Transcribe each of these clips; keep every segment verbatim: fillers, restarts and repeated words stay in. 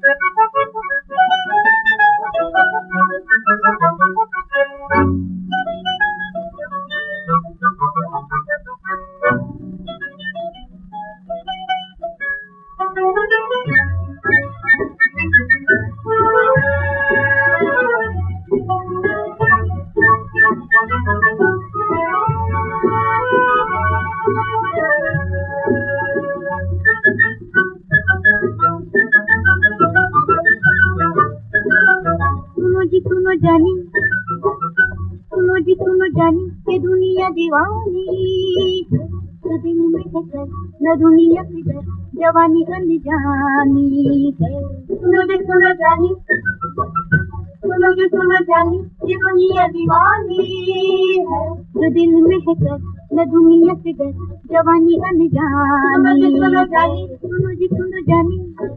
सुनो जानी, सुनो जी सुनो जानी, ये दुनिया दीवानी, तो दिल में है कर, न दुनिया से डर, जवानी अनजानी है। सुनो जी सुनो जानी, सुनो जी सुनो जानी, ये दुनिया दीवानी है, तो दिल में है कर, न दुनिया से डर, जवानी अनजानी। सुनो जानी, सुनो जी सुनो जानी,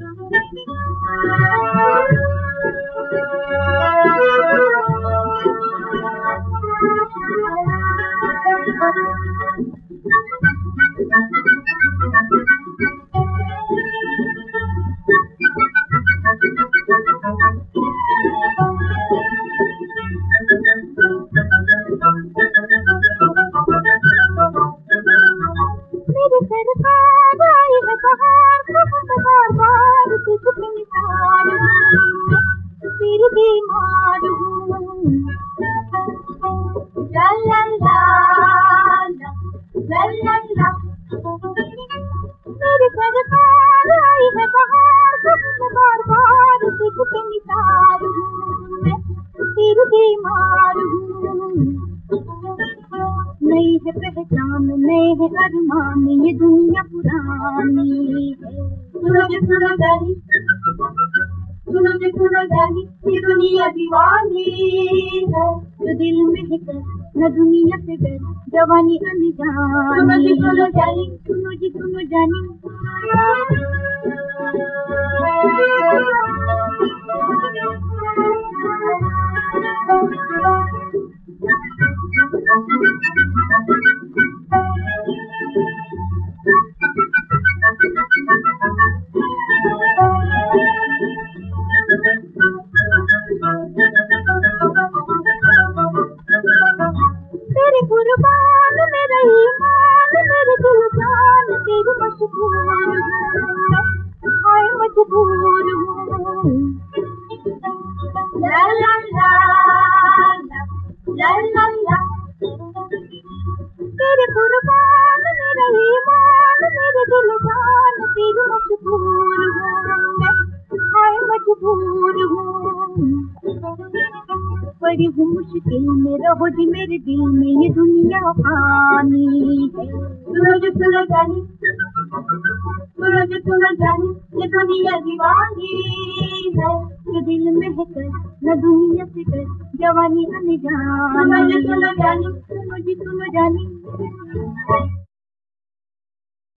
मेरे सरकार आई है बहार, बार बार तुझको निसार हूँ, फिर बीमार हूँ। ला ला ला ला ला ला, मेरे सरकार आई है बहार, बार बार तुझको निसार हूँ, फिर बीमार हूँ। नई है पहचान, नए है अरमान, ये दुनिया पुरानी है। सुनो जी सुनो जानी, सुनो जी सुनो जानी, ये दुनिया दीवानी है, जो दिल में है कर, न दुनिया से डर, जवानी अनजानी। सुनो जी सुनो जानी, सुनो जी सुनो जानी, तेरे कुर्बान मेरा ईमान, मेरे दिल जान तेरी मशहूर हूँ, हाय मजबूर हूँ। ला ला ला ला ला ला, तेरे कुर्बान मेरा ईमान, मेरे दिल जान तेरी मशहूर हूँ, हाय मजबूर हूँ। बड़ी हूँ मुश्किल में, रहो जी मेरे दिल में, ये दुनिया पानी है। सुनो जी सुनो जानी, सुनो जी सुनो जानी, ये दुनिया दीवानी है, जो दिल में है कर, न दुनिया से डर, जवानी अनजानी। सुनो जी सुनो जानी, सुनो जी सुनो जानी।